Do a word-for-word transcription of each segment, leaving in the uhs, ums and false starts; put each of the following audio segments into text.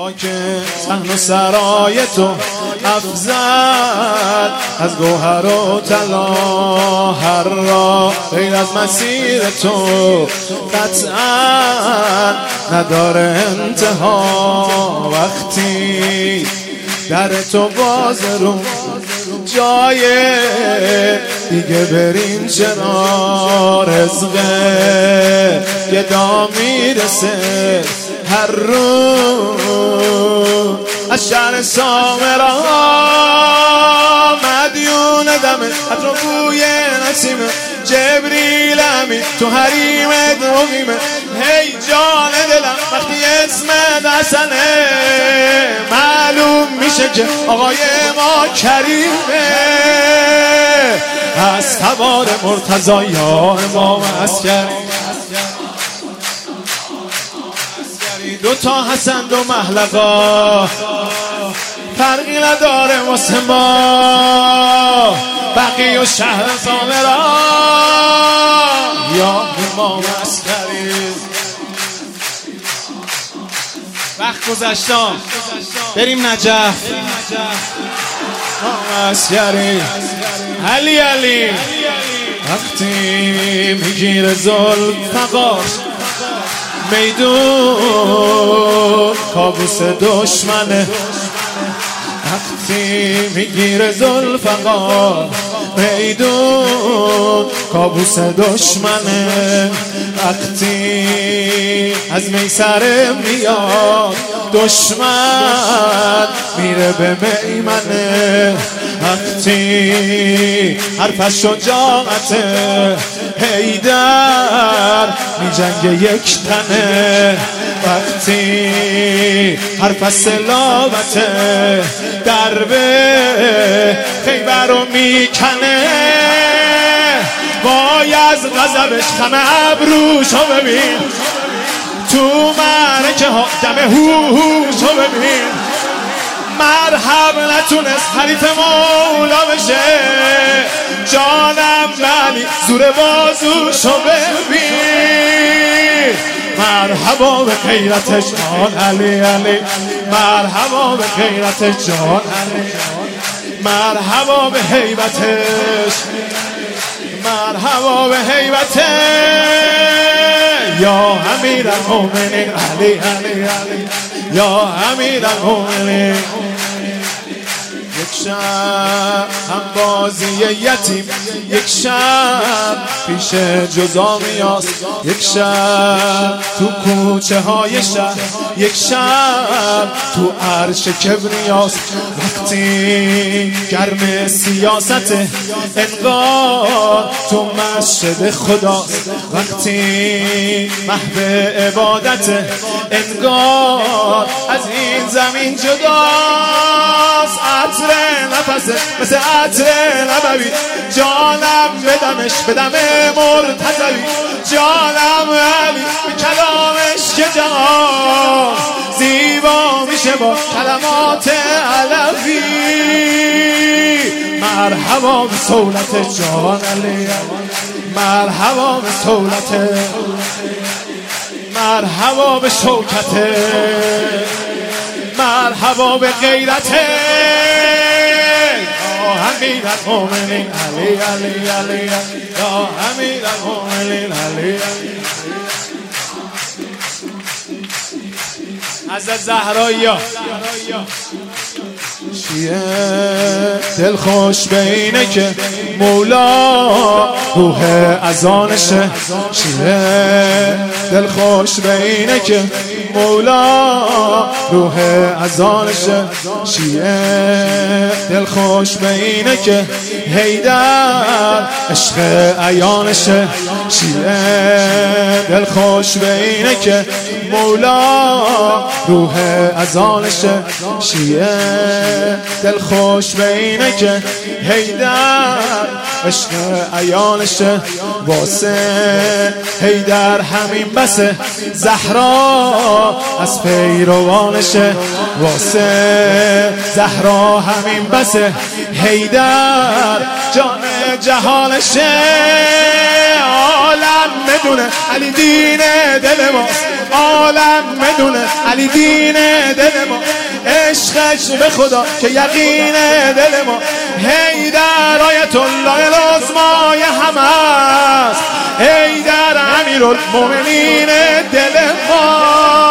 خاک صحن و سرای تو افضل از گوهر و طلا، هر را غیر از مسیر تو قطعا نداره انتها. وقتی در تو باز رو جای دیگه بریم چرا، رزقه گدا میرسه هر رو از شهر سامرا، مدیون دمه حتی بوی نسیم جبریل امین تو حریمت مقیمه. هی جان دلم وقتی اسمت حسنه معلوم میشه که آقای ما کریمه. از تبار مرتضی یا امام عسکری، دو تا حسن دو محلقا فرقی نداره واسه ما، بقیه و شهر سامرا یا امام عسکری. وقت گذشتم بریم نجف، امام عسکری علی علی. وقتی میگیره ذوالفقار میدون کابوس دشمنه، وقتی میگیره ذوالفقار میدون کابوس دشمنه، وقتی از میسره میاد دشمن میره به میمنه، وقتی حرف شجاعته حیدر میجنگه یک تنه، وقتی حرف سلاوته دربه خیبر رو میکنه، وای از غضبش خم ابروشو ببین، تو معرکه ها دم هو هوشو ببین، مرحب نتونست حریف مولا بشه، جانم بلی زور بازوشو ببین. مرحبا به غیرتش جان علی علی، مرحبا به غیرتش جان علی، مرحبا به هیبتش، مرحبا به هیبتش یا امیر المؤمنین علی علی علی، یا امیر المؤمنین. یک شب هم بازی یتیم، یک شب پیش جزامیاست، یک شب تو کوچه های شهر، یک شب تو عرش کبریاست. وقتی گرم سیاست انگار تو مسجد خداست، وقتی محو عبادت انگار از این زمین جداست. عطر نفسه مثل عطر نبوی، جانم بدمش بدم مرتضوی، جانم علی به کلامش که جهان زیبا میشه با کلمات علوی. مرحبا به صولت جان علی، مرحبا به صولت، مرحبا به شوکت، مرحبا به غیرته یا امیر المؤمنین علی علی علی، یا امیر المؤمنین علی علی. حضرت زهرایی چیه دل خوش به اینه که مولا روح اذانشه، چیه دل خوش به اینه که مولا روح اذانشه، چیه دل خوش به اینه که حیدر عشق عیانشه، چیه دل خوش به اینه که مولا روح اذانشه، چیه دل خوش به اینه که حیدر عشق عیانشه، واسه حیدر همین بسه زهرا از پیروانشه، واسه زهرا همین بسه حیدر جان جهانشه عالم بدونه علی دین دل ما عالم بدونه علی دین دل ما عشقش به خدا که یقین دل ما حیدر آیت الله العظمای همه است حیدر امیرالمومنین دل ما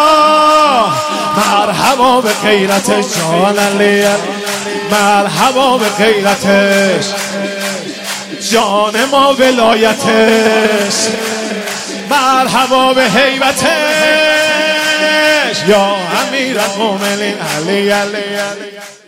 مرحبا به غیرتش جان علی مرحبا به غیرتش جان ما ولایتش مرحبا به هیبتش یا امیرالمومنین علی علی علی